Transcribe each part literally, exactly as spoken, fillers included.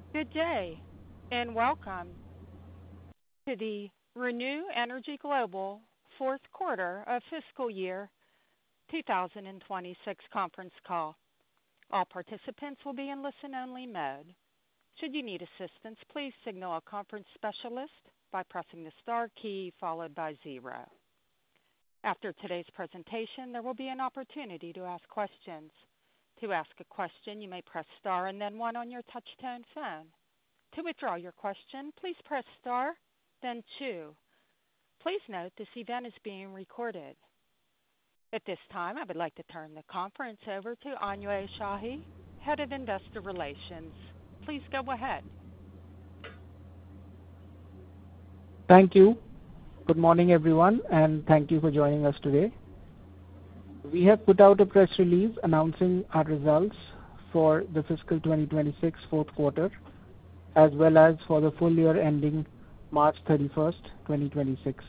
Good day, and welcome to the Renew Energy Global fourth quarter of fiscal year two thousand twenty-six conference call. All participants will be in listen-only mode. Should you need assistance, please signal a conference specialist by pressing the star key followed by zero. After today's presentation, there will be an opportunity to ask questions. To ask a question, you may press star and then one on your touch-tone phone. To withdraw your question, please press star, then two. Please note this event is being recorded. At this time, I would like to turn the conference over to Anyway Shahi, Head of Investor Relations. Please go ahead. Thank you. Good morning, everyone, and thank you for joining us today. We have put out a press release announcing our results for the fiscal twenty twenty-six fourth quarter, as well as for the full year ending March thirty-first, twenty twenty-six.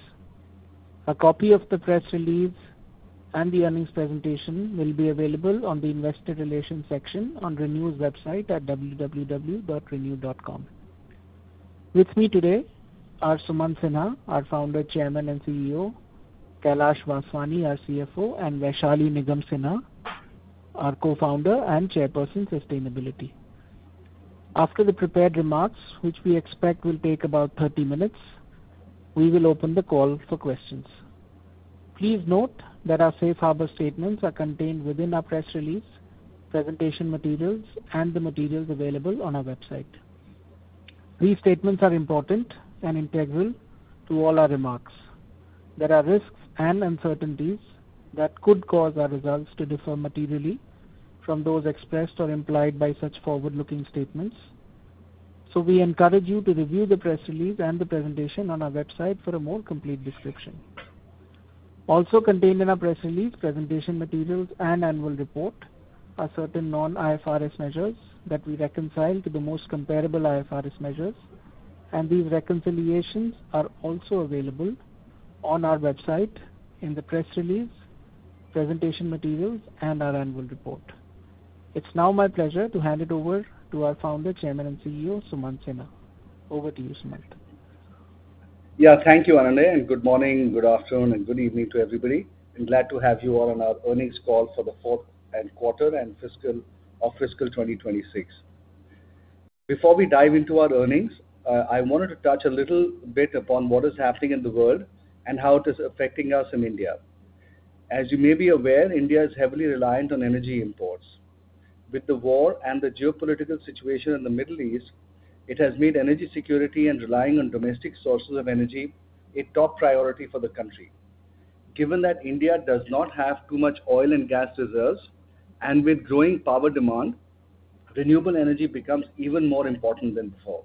A copy of the press release and the earnings presentation will be available on the Investor Relations section on Renew's website at w w w dot renew dot com. With me today are Sumant Sinha, our Founder, Chairman, and C E O, Kailash Vaswani, our C F O, and Vaishali Nigam Sinha, our Co-founder and Chairperson, Sustainability. After the prepared remarks, which we expect will take about thirty minutes, we will open the call for questions. Please note that our safe harbor statements are contained within our press release, presentation materials, and the materials available on our website. These statements are important and integral to all our remarks. There are risks and uncertainties that could cause our results to differ materially from those expressed or implied by such forward-looking statements. So we encourage you to review the press release and the presentation on our website for a more complete description. Also contained in our press release, presentation materials, and annual report are certain non-I F R S measures that we reconcile to the most comparable I F R S measures, and these reconciliations are also available on our website in the press release, presentation materials, and our annual report. It's now my pleasure to hand it over to our Founder, Chairman, and C E O, Sumant Sinha. Over to you, Sumant. Yeah, thank you, Anand, and good morning, good afternoon, and good evening to everybody. I'm glad to have you all on our earnings call for the fourth and quarter and fiscal of fiscal twenty twenty-six. Before we dive into our earnings, uh, I wanted to touch a little bit upon what is happening in the world and how it is affecting us in India. As you may be aware, India is heavily reliant on energy imports. With the war and the geopolitical situation in the Middle East, it has made energy security and relying on domestic sources of energy a top priority for the country. Given that India does not have too much oil and gas reserves, and with growing power demand, renewable energy becomes even more important than before.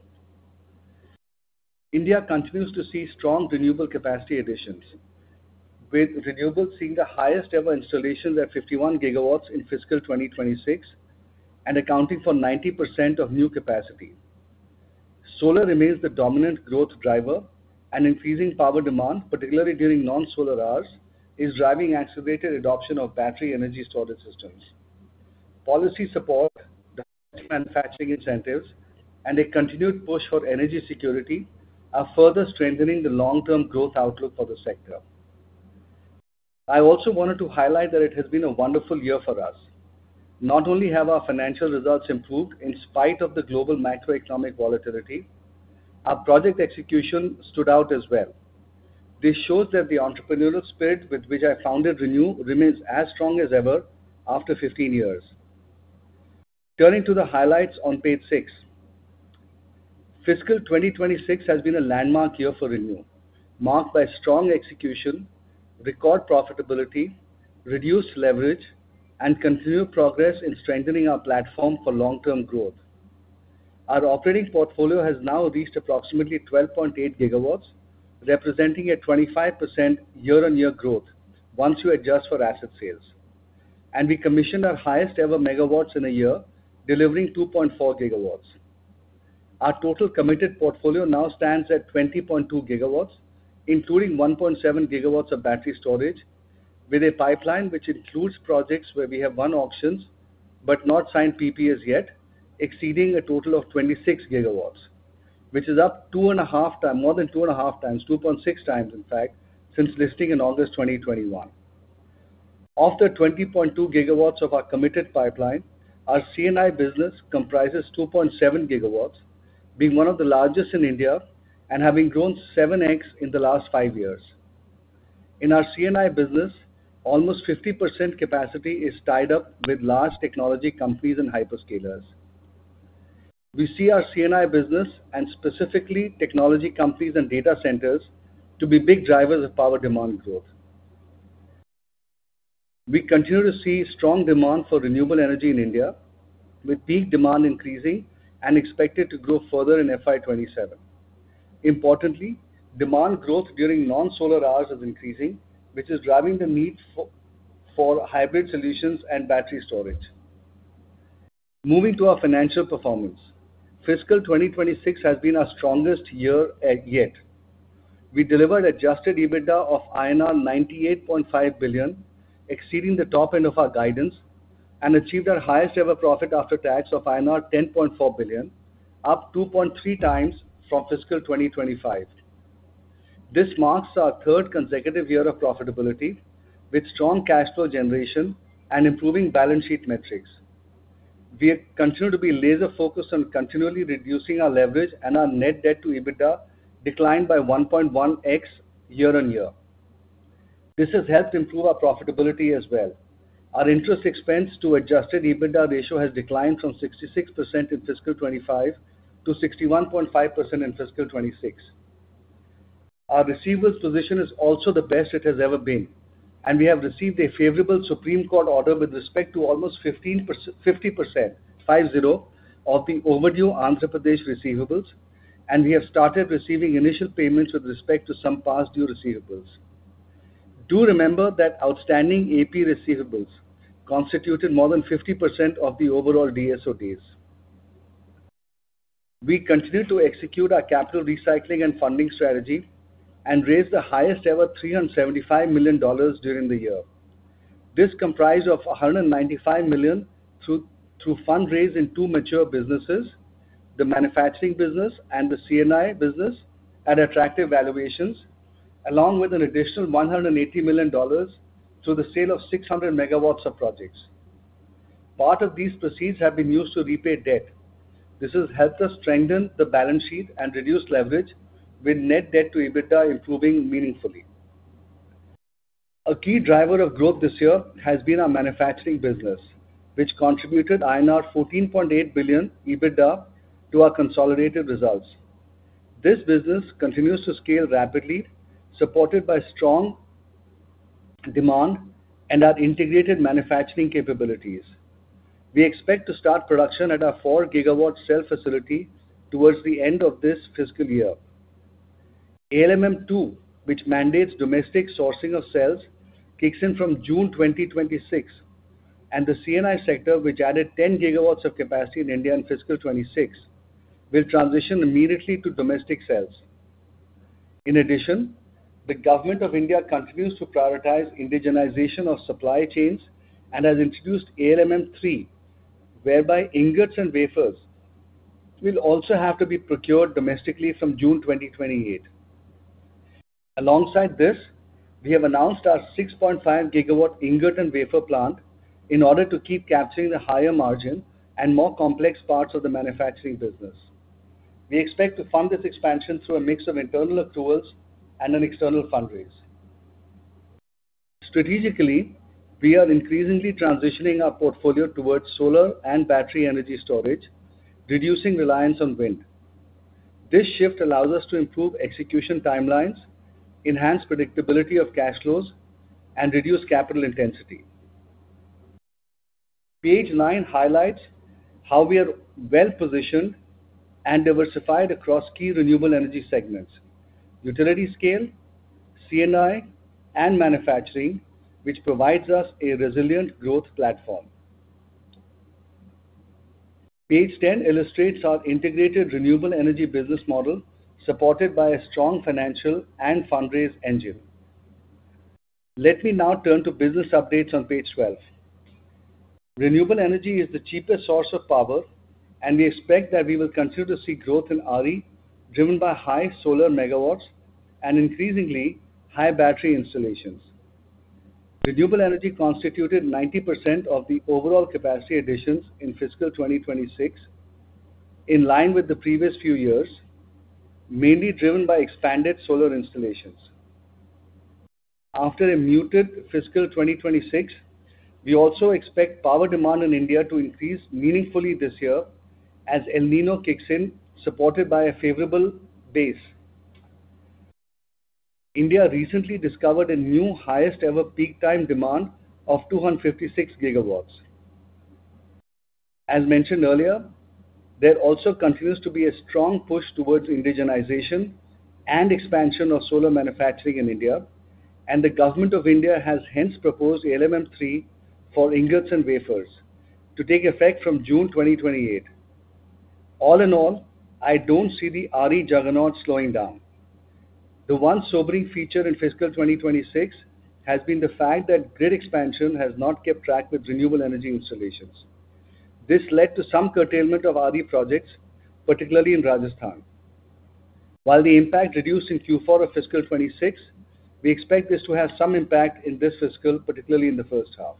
India continues to see strong renewable capacity additions, with renewables seeing the highest ever installations at fifty-one gigawatts in fiscal twenty twenty-six and accounting for ninety percent of new capacity. Solar remains the dominant growth driver, and increasing power demand, particularly during non-solar hours, is driving accelerated adoption of battery energy storage systems. Policy support, manufacturing incentives, and a continued push for energy security are further strengthening the long-term growth outlook for the sector. I also wanted to highlight that it has been a wonderful year for us. Not only have our financial results improved in spite of the global macroeconomic volatility, our project execution stood out as well. This shows that the entrepreneurial spirit with which I founded Renew remains as strong as ever after fifteen years. Turning to the highlights on page six. Fiscal twenty twenty-six has been a landmark year for Renew, marked by strong execution, record profitability, reduced leverage, and continued progress in strengthening our platform for long-term growth. Our operating portfolio has now reached approximately twelve point eight gigawatts, representing a twenty-five percent year-on-year growth once you adjust for asset sales. And we commissioned our highest ever megawatts in a year, delivering two point four gigawatts. Our total committed portfolio now stands at twenty point two gigawatts, including one point seven gigawatts of battery storage, with a pipeline which includes projects where we have won auctions but not signed P P As yet, exceeding a total of twenty-six gigawatts, which is up two and a half times, more than two and a half times, two point six times in fact, since listing in August twenty twenty-one. Of the twenty point two gigawatts of our committed pipeline, our C N I business comprises two point seven gigawatts, being one of the largest in India and having grown seven x in the last five years. In our C N I business, almost fifty percent capacity is tied up with large technology companies and hyperscalers. We see our C N I business, and specifically technology companies and data centers, to be big drivers of power demand growth. We continue to see strong demand for renewable energy in India, with peak demand increasing and expected to grow further in F Y twenty-seven. Importantly, demand growth during non-solar hours is increasing, which is driving the need for, for hybrid solutions and battery storage. Moving to our financial performance, fiscal twenty twenty-six has been our strongest year yet. We delivered adjusted EBITDA of I N R ninety-eight point five billion, exceeding the top end of our guidance, and achieved our highest ever profit after tax of I N R ten point four billion, up two point three times from fiscal twenty twenty-five. This marks our third consecutive year of profitability, with strong cash flow generation and improving balance sheet metrics. We continue to be laser focused on continually reducing our leverage, and our net debt to EBITDA declined by one point one x year on year. This has helped improve our profitability as well. Our interest expense to adjusted EBITDA ratio has declined from sixty-six percent in fiscal twenty-five to sixty-one point five percent in fiscal twenty-six. Our receivables position is also the best it has ever been, and we have received a favorable Supreme Court order with respect to almost fifteen percent, fifty percent, five zero, of the overdue Andhra Pradesh receivables, and we have started receiving initial payments with respect to some past due receivables. Do remember that outstanding A P receivables constituted more than fifty percent of the overall D S O days. We continue to execute our capital recycling and funding strategy and raised the highest ever three hundred seventy-five million dollars during the year. This comprised of one hundred ninety-five million dollars through, through fundraise in two mature businesses, the manufacturing business and the C N I business, at attractive valuations, along with an additional one hundred eighty million dollars through the sale of six hundred megawatts of projects. Part of these proceeds have been used to repay debt. This has helped us strengthen the balance sheet and reduce leverage, with net debt to EBITDA improving meaningfully. A key driver of growth this year has been our manufacturing business, which contributed I N R fourteen point eight billion EBITDA to our consolidated results. This business continues to scale rapidly, supported by strong demand and our integrated manufacturing capabilities. We expect to start production at our four gigawatt cell facility towards the end of this fiscal year. A L M M two, which mandates domestic sourcing of cells, kicks in from June twenty twenty-six, and the C N I sector, which added ten gigawatts of capacity in India in fiscal twenty-six, will transition immediately to domestic cells. In addition, the Government of India continues to prioritize indigenization of supply chains and has introduced A L M M three, whereby ingots and wafers will also have to be procured domestically from June twenty twenty-eight. Alongside this, we have announced our six point five gigawatt ingot and wafer plant in order to keep capturing the higher margin and more complex parts of the manufacturing business. We expect to fund this expansion through a mix of internal accruals and an external fundraise. Strategically, we are increasingly transitioning our portfolio towards solar and battery energy storage, reducing reliance on wind. This shift allows us to improve execution timelines, enhance predictability of cash flows, and reduce capital intensity. Page nine highlights how we are well positioned and diversified across key renewable energy segments: utility scale, C N I, and manufacturing, which provides us a resilient growth platform. Page ten illustrates our integrated renewable energy business model, supported by a strong financial and fundraise engine. Let me now turn to business updates on page twelve. Renewable energy is the cheapest source of power, and we expect that we will continue to see growth in R E driven by high solar megawatts and increasingly high battery installations. Renewable energy constituted ninety percent of the overall capacity additions in fiscal twenty twenty-six, in line with the previous few years, mainly driven by expanded solar installations. After a muted fiscal twenty twenty-six, we also expect power demand in India to increase meaningfully this year as El Niño kicks in, supported by a favorable base. India recently discovered a new highest ever peak time demand of two hundred fifty-six gigawatts. As mentioned earlier, there also continues to be a strong push towards indigenization and expansion of solar manufacturing in India, and the Government of India has hence proposed A L M M three for ingots and wafers to take effect from June twenty twenty-eight. All in all, I don't see the R E juggernaut slowing down. The one sobering feature in fiscal twenty twenty-six has been the fact that grid expansion has not kept track with renewable energy installations. This led to some curtailment of R E projects, particularly in Rajasthan. While the impact reduced in Q four of fiscal twenty-six, we expect this to have some impact in this fiscal, particularly in the first half.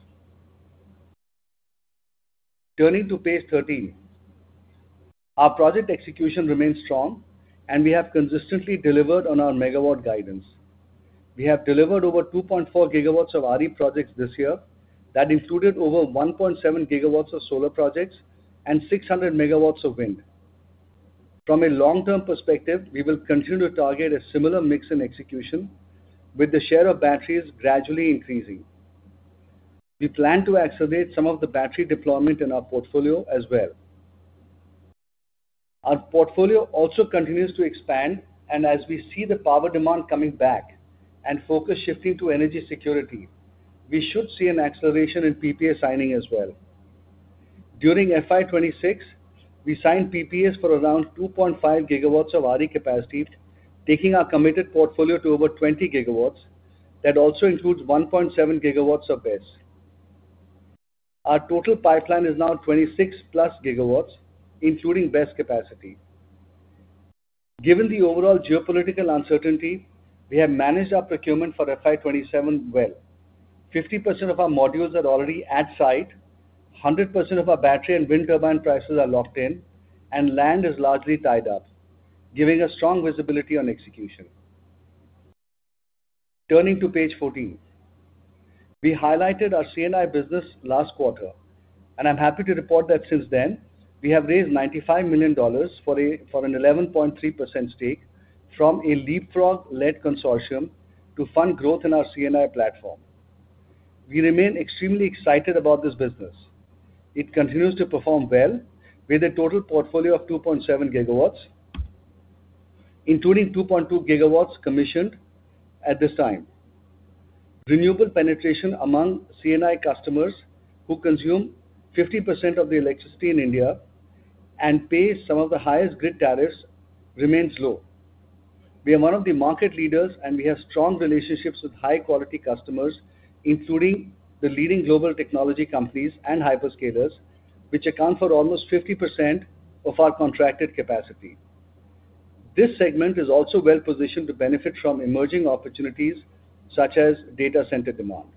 Turning to page thirteen, our project execution remains strong, and we have consistently delivered on our megawatt guidance. We have delivered over two point four gigawatts of R E projects this year. That included over one point seven gigawatts of solar projects and six hundred megawatts of wind. From a long-term perspective, we will continue to target a similar mix in execution, with the share of batteries gradually increasing. We plan to accelerate some of the battery deployment in our portfolio as well. Our portfolio also continues to expand, and as we see the power demand coming back and focus shifting to energy security, we should see an acceleration in P P A signing as well. During F Y twenty-six, we signed P P As for around two point five gigawatts of R E capacity, taking our committed portfolio to over twenty gigawatts. That also includes one point seven gigawatts of B E S. Our total pipeline is now twenty-six plus gigawatts, including B E S capacity. Given the overall geopolitical uncertainty, we have managed our procurement for F Y twenty-seven well. fifty percent of our modules are already at site, one hundred percent of our battery and wind turbine prices are locked in, and land is largely tied up, giving us strong visibility on execution. Turning to page fourteen. We highlighted our C and I business last quarter, and I'm happy to report that since then, we have raised ninety-five million dollars for, a, for an eleven point three percent stake from a Leapfrog-led consortium to fund growth in our C and I platform. We remain extremely excited about this business. It continues to perform well with a total portfolio of two point seven gigawatts, including two point two gigawatts commissioned at this time. Renewable penetration among C and I customers who consume fifty percent of the electricity in India and pay some of the highest grid tariffs remains low. We are one of the market leaders, and we have strong relationships with high-quality customers, including the leading global technology companies and hyperscalers, which account for almost fifty percent of our contracted capacity. This segment is also well positioned to benefit from emerging opportunities such as data center demand.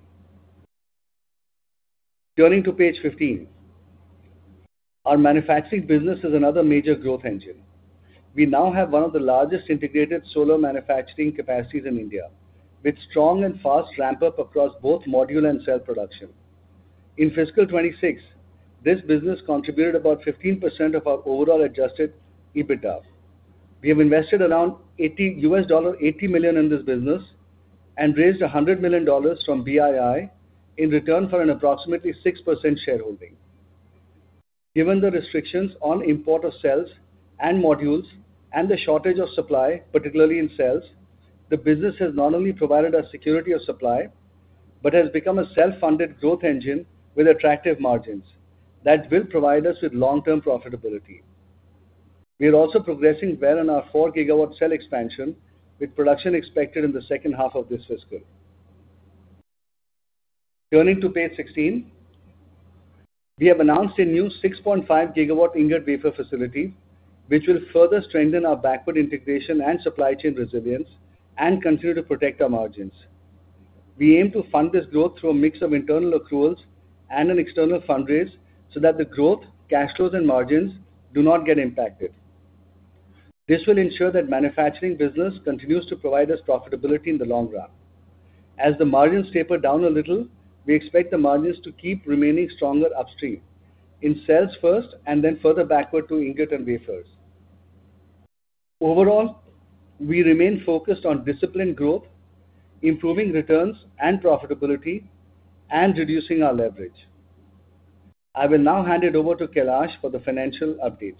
Turning to page fifteen. Our manufacturing business is another major growth engine. We now have one of the largest integrated solar manufacturing capacities in India, with strong and fast ramp-up across both module and cell production. In fiscal twenty-six, this business contributed about fifteen percent of our overall adjusted EBITDA. We have invested around eighty U S dollar eighty million in this business and raised one hundred million dollars from B I I in return for an approximately six percent shareholding. Given the restrictions on import of cells and modules and the shortage of supply, particularly in cells, the business has not only provided us security of supply, but has become a self-funded growth engine with attractive margins that will provide us with long-term profitability. We are also progressing well on our four gigawatt cell expansion, with production expected in the second half of this fiscal. Turning to page sixteen. We have announced a new six point five gigawatt ingot wafer facility, which will further strengthen our backward integration and supply chain resilience and continue to protect our margins. We aim to fund this growth through a mix of internal accruals and an external fundraise so that the growth, cash flows, and margins do not get impacted. This will ensure that manufacturing business continues to provide us profitability in the long run. As the margins taper down a little, we expect the margins to keep remaining stronger upstream, in cells first and then further backward to ingot and wafers. Overall, we remain focused on disciplined growth, improving returns and profitability, and reducing our leverage. I will now hand it over to Kailash for the financial updates.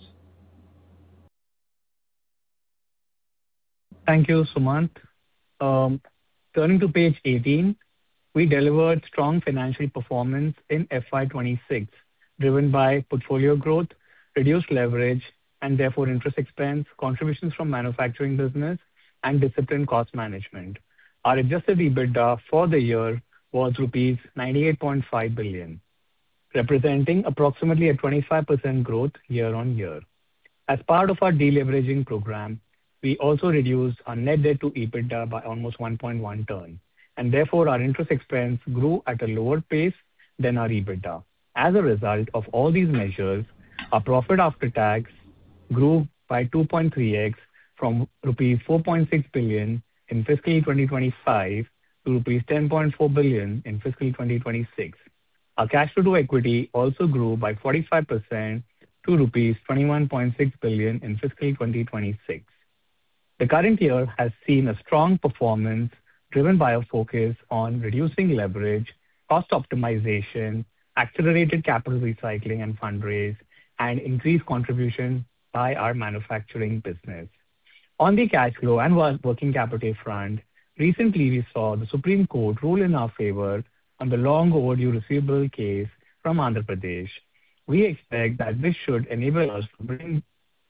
Thank you, Sumant. Um, turning to page eighteen, we delivered strong financial performance in F Y twenty-six, driven by portfolio growth, reduced leverage, and therefore interest expense, contributions from manufacturing business, and disciplined cost management. Our adjusted EBITDA for the year was rupees ninety-eight point five billion, representing approximately a twenty-five percent growth year-on-year. As part of our deleveraging program, we also reduced our net debt to EBITDA by almost one point one turn, and therefore our interest expense grew at a lower pace than our EBITDA. As a result of all these measures, our profit after tax grew by two point three x from rupees four point six billion in fiscal twenty twenty-five to rupees ten point four billion in fiscal twenty twenty-six. Our cash flow to equity also grew by forty-five percent to rupees twenty-one point six billion in fiscal twenty twenty-six. The current year has seen a strong performance driven by a focus on reducing leverage, cost optimization, accelerated capital recycling and fundraise, and increased contribution by our manufacturing business. On the cash flow and working capital front, recently we saw the Supreme Court rule in our favor on the long overdue receivable case from Andhra Pradesh. We expect that this should enable us to bring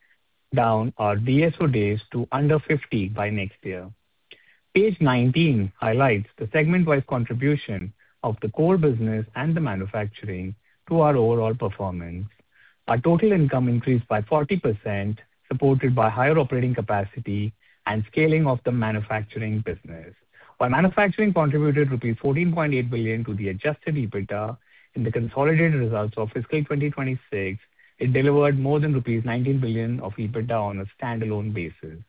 down our D S O days to under fifty by next year. Page nineteen highlights the segment-wise contribution of the core business and the manufacturing to our overall performance. Our total income increased by forty percent, supported by higher operating capacity and scaling of the manufacturing business. While manufacturing contributed rupees fourteen point eight billion to the adjusted EBITDA in the consolidated results of fiscal twenty twenty-six, it delivered more than rupees nineteen billion of EBITDA on a standalone basis.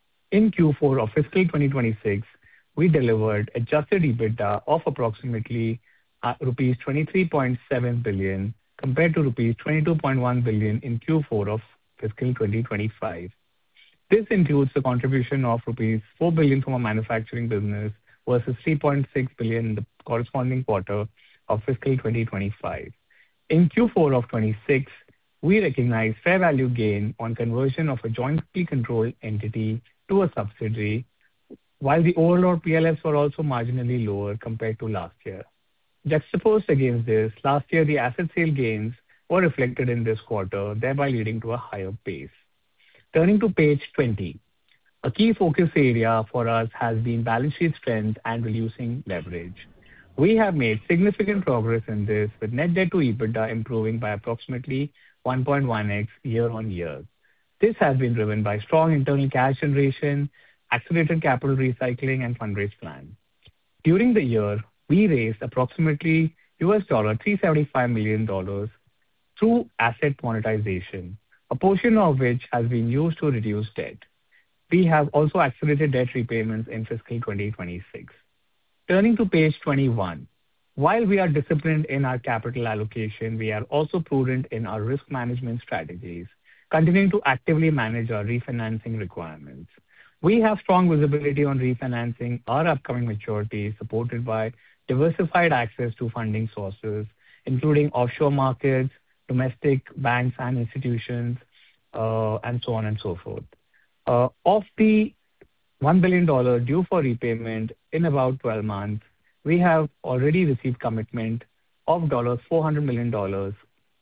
In Q four of fiscal twenty twenty-six, we delivered adjusted EBITDA of approximately uh, rupees twenty-three point seven billion compared to rupees twenty-two point one billion in Q four of fiscal twenty twenty-five. This includes the contribution of rupees four billion from our manufacturing business versus three point six billion in the corresponding quarter of fiscal twenty twenty-five. In Q four of twenty-six, we recognize fair value gain on conversion of a jointly controlled entity to a subsidiary, while the overall P L Fs were also marginally lower compared to last year. Juxtaposed against this, last year the asset sale gains were reflected in this quarter, thereby leading to a higher pace. Turning to page twenty, a key focus area for us has been balance sheet strength and reducing leverage. We have made significant progress in this, with net debt to EBITDA improving by approximately one point one x year-on-year. This has been driven by strong internal cash generation, accelerated capital recycling, and fundraise plan. During the year, we raised approximately U S three hundred seventy-five million dollars through asset monetization, a portion of which has been used to reduce debt. We have also accelerated debt repayments in fiscal twenty twenty-six. Turning to page twenty-one, while we are disciplined in our capital allocation, we are also prudent in our risk management strategies, continuing to actively manage our refinancing requirements. We have strong visibility on refinancing our upcoming maturities, supported by diversified access to funding sources, including offshore markets, domestic banks and institutions, uh, and so on and so forth. Uh, of the one billion dollars due for repayment in about twelve months, we have already received commitment of four hundred million dollars.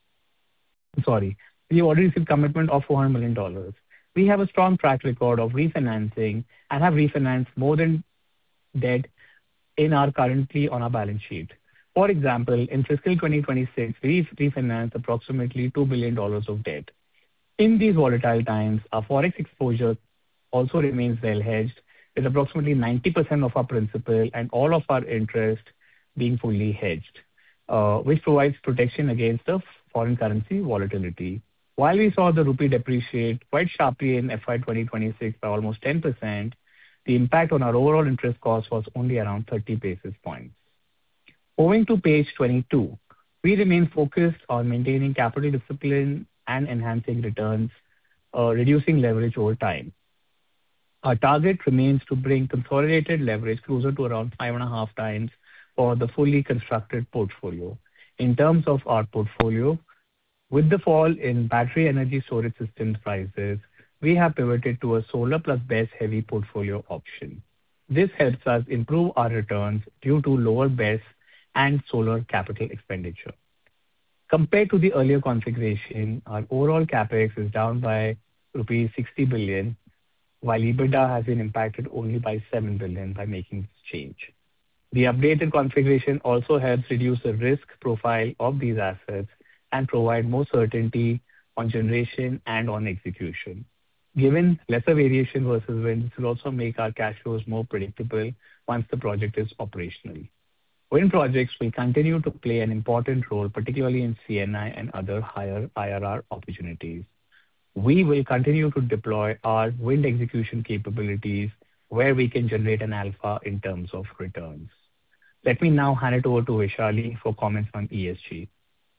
Sorry, we have already received commitment of four hundred million dollars. We have a strong track record of refinancing and have refinanced more than debt in our currently on our balance sheet. For example, in fiscal twenty twenty-six, we refinanced approximately two billion dollars of debt. In these volatile times, our Forex exposure also remains well hedged, with approximately ninety percent of our principal and all of our interest being fully hedged, uh, which provides protection against the foreign currency volatility. While we saw the rupee depreciate quite sharply in F Y twenty twenty-six by almost ten percent, the impact on our overall interest cost was only around thirty basis points. Moving to page twenty-two, we remain focused on maintaining capital discipline and enhancing returns, uh, reducing leverage over time. Our target remains to bring consolidated leverage closer to around five and a half times for the fully constructed portfolio. In terms of our portfolio, with the fall in battery energy storage systems prices, we have pivoted to a solar plus B E S heavy portfolio option. This helps us improve our returns due to lower B E S and solar capital expenditure. Compared to the earlier configuration, our overall CapEx is down by rupees sixty billion, while EBITDA has been impacted only by seven billion by making this change. The updated configuration also helps reduce the risk profile of these assets and provide more certainty on generation and on execution. Given lesser variation versus wind, this will also make our cash flows more predictable once the project is operational. Wind projects will continue to play an important role, particularly in C N I and other higher I R R opportunities. We will continue to deploy our wind execution capabilities where we can generate an alpha in terms of returns. Let me now hand it over to Vaishali for comments on E S G.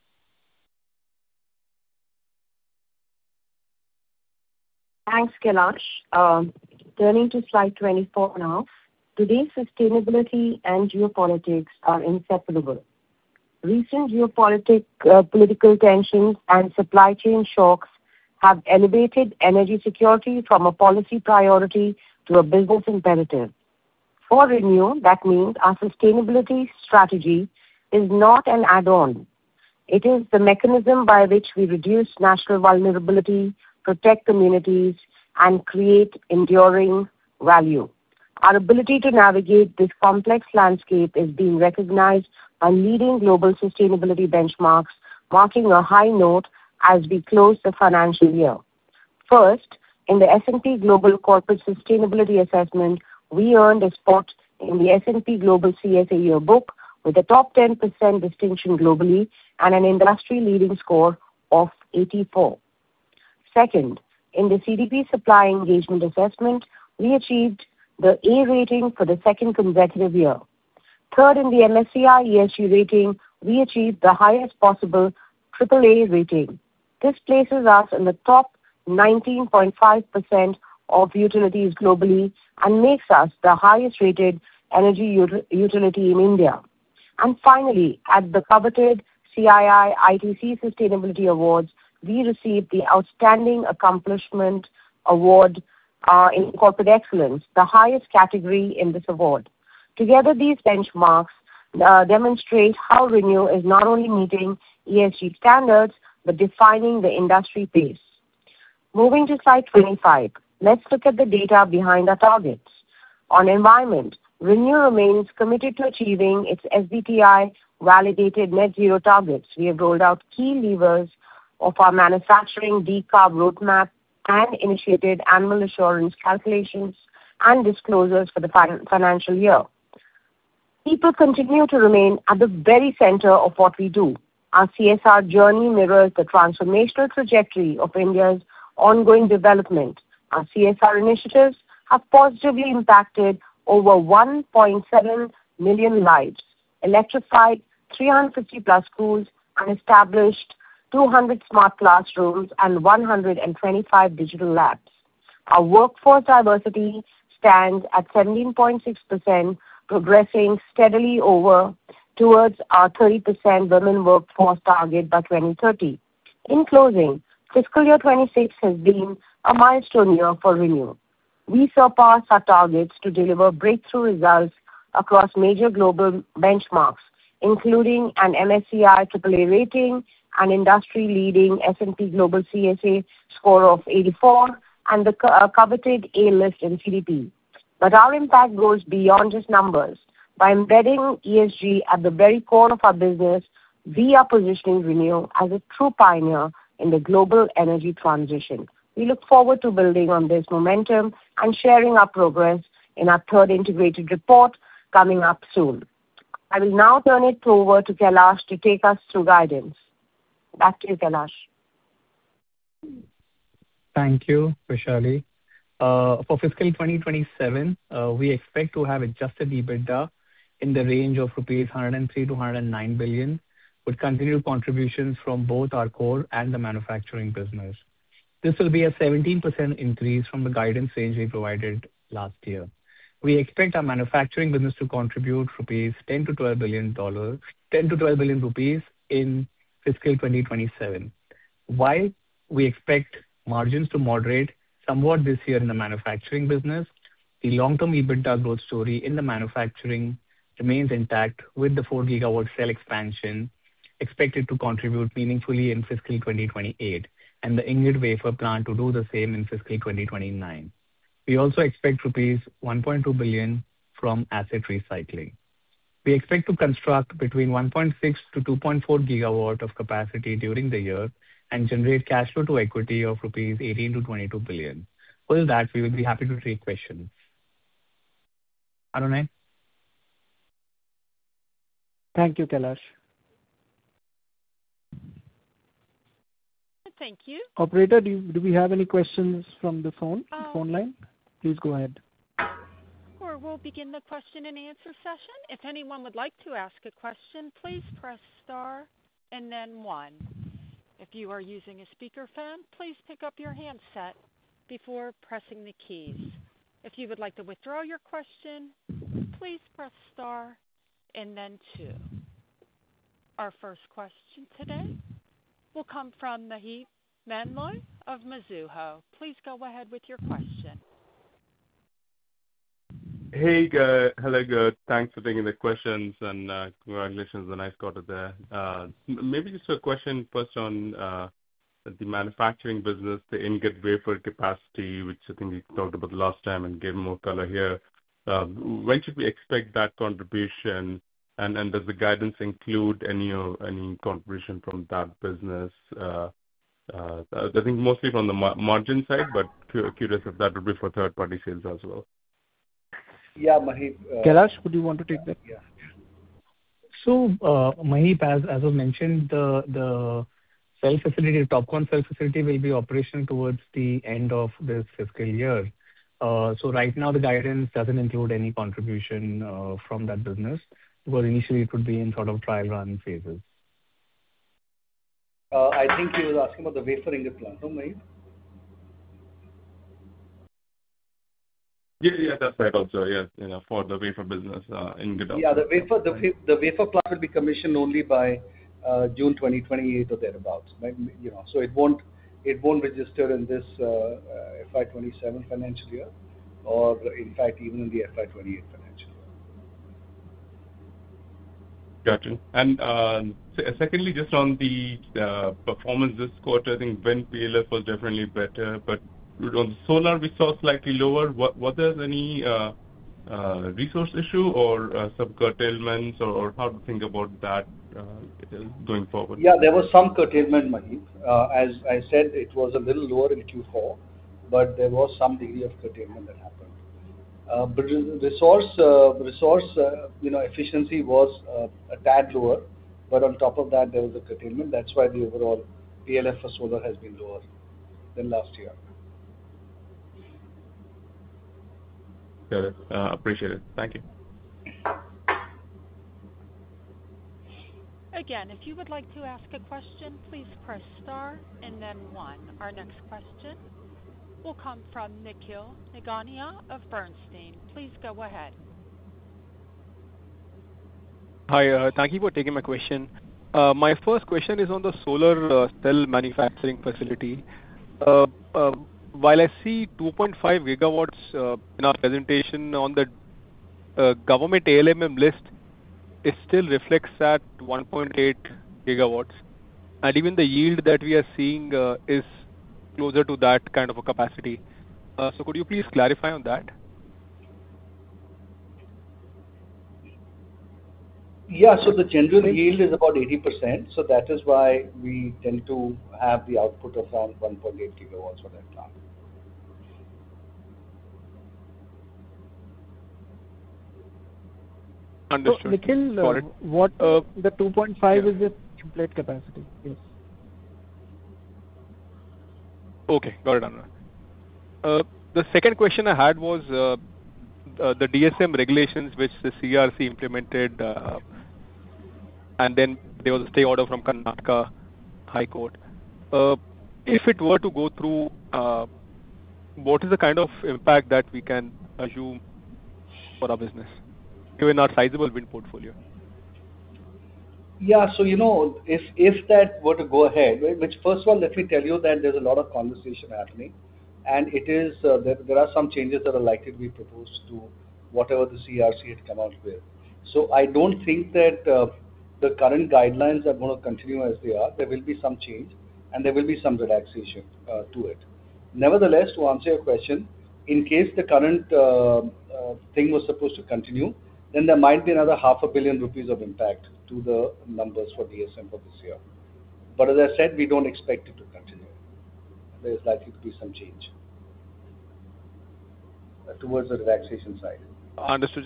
Thanks, Kailash. Um, turning to slide twenty-four now. Today's sustainability and geopolitics are inseparable. Recent geopolitical uh, political tensions and supply chain shocks have elevated energy security from a policy priority to a business imperative. For Renew, that means our sustainability strategy is not an add-on. It is the mechanism by which we reduce national vulnerability, protect communities, and create enduring value. Our ability to navigate this complex landscape is being recognized by leading global sustainability benchmarks, marking a high note as we close the financial year. First, in the S and P Global Corporate Sustainability Assessment, we earned a spot in the S and P Global C S A Yearbook with a top ten percent distinction globally and an industry-leading score of eighty-four. Second, in the C D P Supply Engagement Assessment, we achieved the A rating for the second consecutive year. Third, in the M S C I E S G rating, we achieved the highest possible triple A rating. This places us in the top nineteen point five percent of utilities globally and makes us the highest rated energy ut- utility in India. And finally, at the coveted C I I I T C Sustainability Awards, we received the Outstanding Accomplishment Award uh, in Corporate Excellence, the highest category in this award. Together, these benchmarks uh, demonstrate how Renew is not only meeting E S G standards, but defining the industry pace. Moving to slide twenty-five, let's look at the data behind our targets. On environment, Renew remains committed to achieving its S B T I validated net zero targets. We have rolled out key levers of our manufacturing decarb roadmap and initiated annual assurance calculations and disclosures for the fin- financial year. People continue to remain at the very center of what we do. Our C S R journey mirrors the transformational trajectory of India's ongoing development. Our C S R initiatives have positively impacted over one point seven million lives, electrified three hundred fifty plus schools, and established two hundred smart classrooms and one hundred twenty-five digital labs. Our workforce diversity stands at seventeen point six percent, progressing steadily over towards our thirty percent women workforce target by twenty thirty. In closing, fiscal year twenty-six has been a milestone year for Renew. We surpassed our targets to deliver breakthrough results across major global benchmarks, including an M S C I triple A rating, an industry-leading S and P Global C S A score of eighty-four, and the co- uh, coveted A list in C D P. But our impact goes beyond just numbers. By embedding E S G at the very core of our business, we are positioning ReNew as a true pioneer in the global energy transition. We look forward to building on this momentum and sharing our progress in our third integrated report coming up soon. I will now turn it over to Kailash to take us through guidance. Back to you, Kailash. Thank you, Vaishali. Uh, For fiscal twenty twenty-seven, uh, we expect to have adjusted EBITDA in the range of rupees one hundred three to one hundred nine billion, with continued contributions from both our core and the manufacturing business. This will be a seventeen percent increase from the guidance range we provided last year. We expect our manufacturing business to contribute rupees ten to twelve billion dollars, ten to twelve billion rupees in fiscal twenty twenty-seven. While we expect margins to moderate somewhat this year in the manufacturing business, the long-term EBITDA growth story in the manufacturing remains intact, with the four gigawatt cell expansion expected to contribute meaningfully in fiscal twenty twenty-eight, and the ingot wafer plant to do the same in fiscal twenty twenty-nine. We also expect rupees one point two billion from asset recycling. We expect to construct between one point six to two point four gigawatt of capacity during the year and generate cash flow to equity of rupees eighteen to twenty-two billion. With that, we will be happy to take questions. Adonai? Thank you, Kailash. Thank you. Operator, do, you, do we have any questions from the phone, Um, phone line? Please go ahead. Or we'll begin the question and answer session. If anyone would like to ask a question, please press star and then one. If you are using a speakerphone, please pick up your handset before pressing the keys. If you would like to withdraw your question, please press star and then two. Our first question today will come from Maheep Mandloi of Mizuho. Please go ahead with your question. Hey, uh, hello, good. Thanks for taking the questions, and uh, congratulations on the nice quarter there. Uh, m- maybe just a question first on uh, the manufacturing business, the ingot wafer capacity, which I think we talked about last time and gave more color here. Uh, when should we expect that contribution, and, and does the guidance include any uh, any contribution from that business? Uh, uh, I think mostly from the ma- margin side, but cu- curious if that would be for third-party sales as well. Yeah, Maheep. uh, Kailash, would you want to take that? Yeah. So, uh, Maheep, as as was mentioned, the the cell facility, TOPCon cell facility, will be operational towards the end of this fiscal year. Uh, So right now, the guidance doesn't include any contribution uh, from that business, because initially it would be in sort of trial run phases. Uh, I think he was asking about the wafer ingot plant, no, Maheep? Yeah, yeah, that's right also. Yeah, you know, for the wafer business uh, in Godal. Yeah, the wafer the wa- the wafer plant will be commissioned only by uh, June twenty twenty-eight or thereabouts. Right? You know, so it won't it won't register in this uh, uh, F Y twenty-seven financial year, or in fact even in the F Y twenty-eight financial year. Gotcha. And uh, se- secondly, just on the uh, performance this quarter, I think wind P L F was definitely better, but on the solar we saw slightly lower. What was there any uh, uh, resource issue or uh, some curtailments, or, or how to think about that uh, going forward? Yeah, there was some curtailment, Maheep. Uh, as I said, it was a little lower in Q four, but there was some degree of curtailment that happened. Uh, but re- resource, uh, resource, uh, you know, efficiency was uh, a tad lower, but on top of that, there was a curtailment. That's why the overall P L F for solar has been lower than last year. Got it. Uh, appreciate it. Thank you. Again, if you would like to ask a question, please press star and then one. Our next question will come from Nikhil Nigania of Bernstein. Please go ahead. Hi, uh, thank you for taking my question. Uh, my first question is on the solar uh, cell manufacturing facility. Uh, uh, while I see two point five gigawatts uh, in our presentation on the uh, government A L M M list, it still reflects at one point eight gigawatts. And even the yield that we are seeing uh, is closer to that kind of a capacity. Uh, so could you please clarify on that? Yeah, so the general yield is about eighty percent, so that is why we tend to have the output of around one point eight gigawatts for that plant. Understood. So, Nikhil, Got uh, it. what Uh, the two point five yeah. is the nameplate capacity? Yes. Okay, got it, Anurag. Uh, The second question I had was uh, uh, the D S M regulations which the C R C implemented, uh, and then there was a stay order from Karnataka High Court. Uh, If it were to go through, uh, what is the kind of impact that we can assume for our business, given our sizable wind portfolio? Yeah, so you know, if if that were to go ahead, right, which first of all, let me tell you that there's a lot of conversation happening, and it is uh, there, there are some changes that are likely to be proposed to whatever the C R C had come out with. So I don't think that uh, the current guidelines are going to continue as they are. There will be some change, and there will be some relaxation uh, to it. Nevertheless, to answer your question, in case the current uh, uh, thing was supposed to continue, then there might be another half a billion rupees of impact to the numbers for D S M for this year. But as I said, we don't expect it to continue. There is likely to be some change uh, towards the relaxation side. Understood.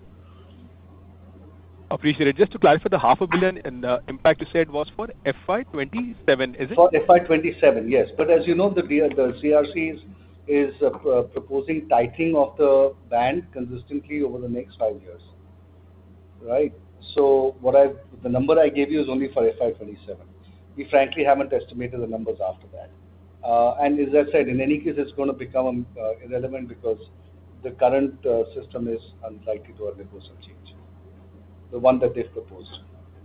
Appreciate it. Just to clarify, the half a billion and uh, impact you said was for F Y twenty-seven, is it? For F Y twenty-seven, yes. But as you know, the D- the C R C is is uh, p- uh, proposing tightening of the band consistently over the next five years, right? So what I the number I gave you is only for F Y twenty-seven. We frankly haven't estimated the numbers after that. Uh, and as I said, in any case, it's going to become um, uh, irrelevant because the current uh, system is unlikely to undergo some change, the one that they've proposed.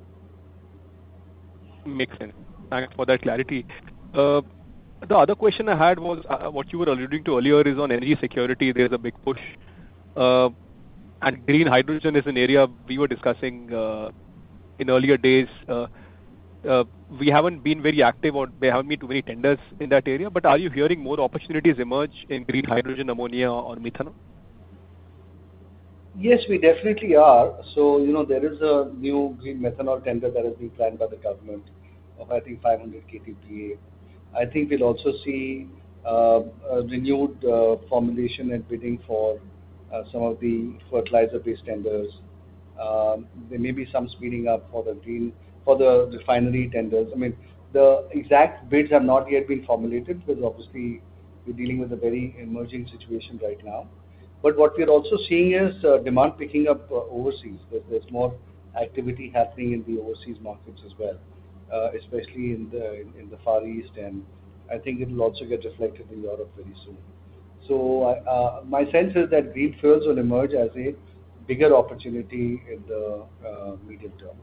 Makes sense. Thanks for that clarity. Uh, The other question I had was uh, what you were alluding to earlier is on energy security. There's a big push. Uh, and green hydrogen is an area we were discussing uh, in earlier days. Uh, uh, we haven't been very active or there haven't been too many tenders in that area, but are you hearing more opportunities emerge in green hydrogen, ammonia, or methanol? Yes, we definitely are. So, you know, there is a new green methanol tender that has been planned by the government of, I think, five hundred K T P A. I think we'll also see uh, a renewed uh, formulation and bidding for uh, some of the fertilizer-based tenders. Um, there may be some speeding up for the green, for the refinery tenders. I mean, the exact bids have not yet been formulated because obviously we're dealing with a very emerging situation right now. But what we're also seeing is uh, demand picking up uh, overseas. There's, there's more activity happening in the overseas markets as well, uh, especially in the in, in the Far East, and I think it will also get reflected in Europe very soon. So uh, my sense is that green fuels will emerge as a bigger opportunity in the uh, medium term.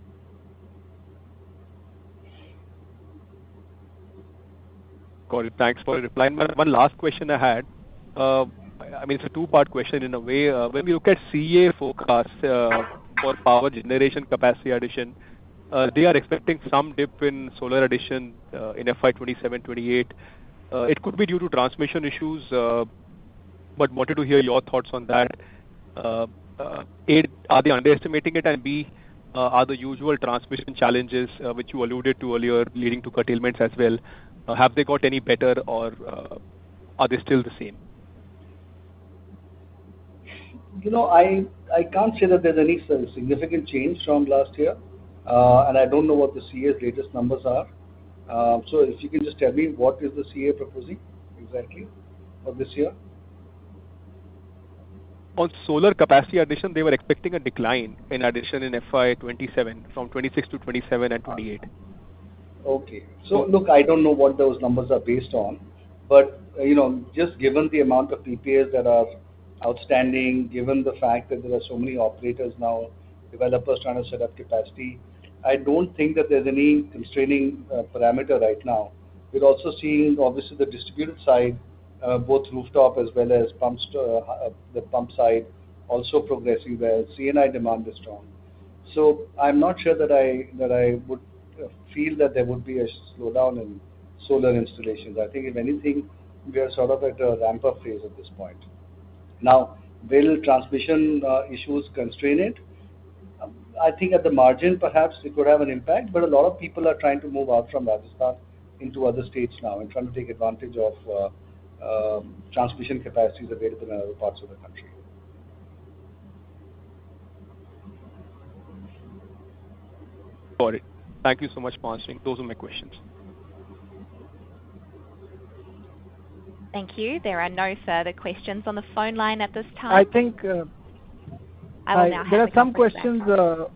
Got it. Thanks for the reply. And One one last question I had. Uh, I mean, it's a two-part question in a way. Uh, When we look at C A forecasts uh, for power generation capacity addition, uh, they are expecting some dip in solar addition uh, in F Y twenty-seven twenty-eight. Uh, It could be due to transmission issues, uh, but wanted to hear your thoughts on that. Uh, uh, A, are they underestimating it? And B, uh, are the usual transmission challenges, uh, which you alluded to earlier, leading to curtailments as well, uh, have they got any better, or uh, are they still the same? You know, I I can't say that there's any s- significant change from last year, uh, and I don't know what the C A's latest numbers are. Uh, so if you can just tell me what is the C A proposing exactly for this year? On solar capacity addition, they were expecting a decline in addition in F Y twenty-seven from twenty-six to twenty-seven and twenty-eight. Okay. So look, I don't know what those numbers are based on, but uh, you know, just given the amount of P P As that are outstanding, given the fact that there are so many operators now, developers trying to set up capacity, I don't think that there's any constraining uh, parameter right now. We're also seeing obviously the distributed side, uh, both rooftop as well as pumps, uh, uh, the pump side also progressing well. C N I demand is strong. So I'm not sure that I that I would uh, feel that there would be a slowdown in solar installations. I think if anything, we are sort of at a ramp-up phase at this point. Now, will transmission uh, issues constrain it? Um, I think at the margin, perhaps it could have an impact, but a lot of people are trying to move out from Rajasthan into other states now and trying to take advantage of uh, uh, transmission capacities available in other parts of the country. Got it. Thank you so much for answering. Those are my questions. Thank you. There are no further questions on the phone line at this time. I think uh, I will I, now there hand are the some conference questions. back. Uh,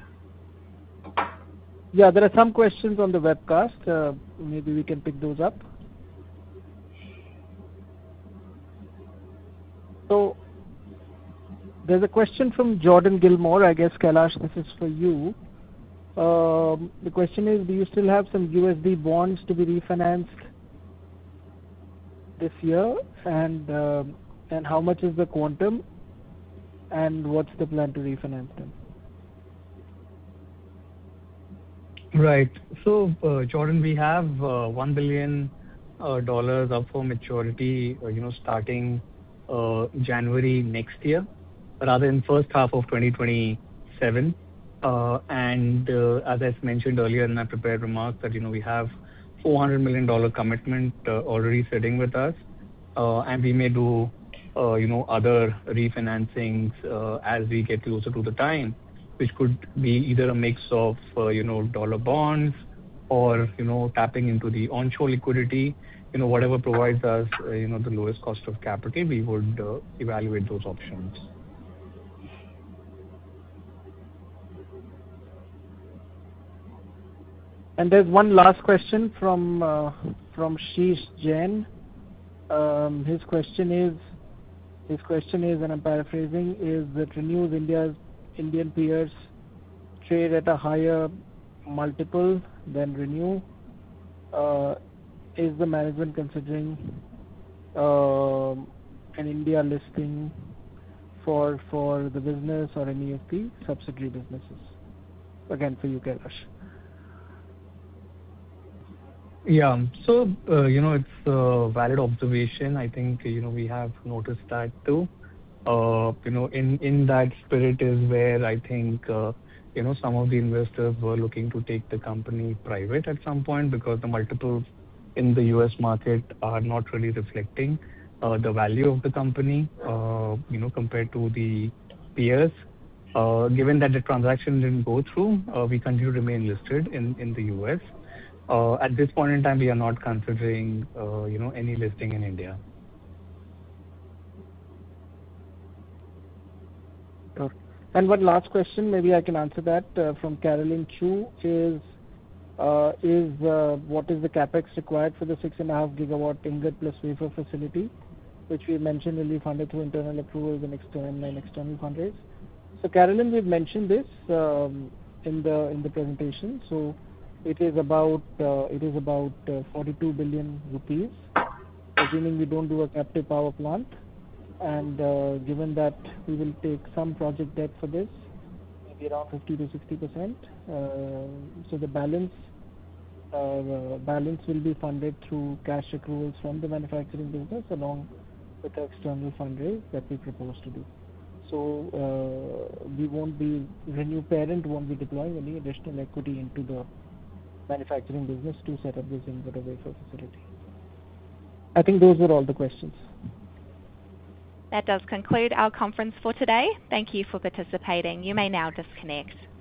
yeah, there are some questions on the webcast. Uh, maybe we can pick those up. So there's a question from Jordan Gilmore. I guess, Kailash, this is for you. Um, the question is, do you still have some U S D bonds to be refinanced this year, and uh, and how much is the quantum, and what's the plan to refinance them? Right. So, uh, Jordan, we have uh, one billion dollars uh, up for maturity, uh, you know, starting uh, January next year, rather in first half of twenty twenty-seven. Uh, and uh, as I mentioned earlier in my prepared remarks, that you know we have four hundred million dollars commitment uh, already sitting with us, uh, and we may do uh, you know other refinancings uh, as we get closer to the time, which could be either a mix of uh, you know dollar bonds or you know tapping into the onshore liquidity, you know whatever provides us uh, you know the lowest cost of capital. We would uh, evaluate those options. And there's one last question from uh, from Sheesh Jain. Um, his question is, his question is, and I'm paraphrasing, is that ReNew's India's Indian peers trade at a higher multiple than ReNew. Uh, is the management considering uh, an India listing for for the business or any of the subsidiary businesses? Again, for you, Kailash. Yeah. So, uh, you know, it's a valid observation. I think, you know, we have noticed that too. Uh, you know, in, in that spirit is where I think, uh, you know, some of the investors were looking to take the company private at some point, because the multiples in the U S market are not really reflecting uh, the value of the company, uh, you know, compared to the peers. Uh, given that the transaction didn't go through, uh, we continue to remain listed in, in the U S. Uh, at this point in time, we are not considering, uh, you know, any listing in India. Sure. And one last question, maybe I can answer that uh, from Carolyn Chu is, uh, is uh, what is the capex required for the six and a half gigawatt ingot plus wafer facility, which we mentioned will be funded through internal approvals and external and external fundraise. So Carolyn, we've mentioned this um, in the in the presentation. So it is about uh, it is about uh, forty-two billion rupees, assuming we don't do a captive power plant, and uh, given that we will take some project debt for this, maybe around fifty to sixty percent. Uh, so the balance uh, uh, balance will be funded through cash accruals from the manufacturing business along with the external fundraise that we propose to do. So uh, we won't be ReNew parent won't be deploying any additional equity into the manufacturing business to set up this ingot or wafer facility. I think those were all the questions. That does conclude our conference for today. Thank you for participating. You may now disconnect.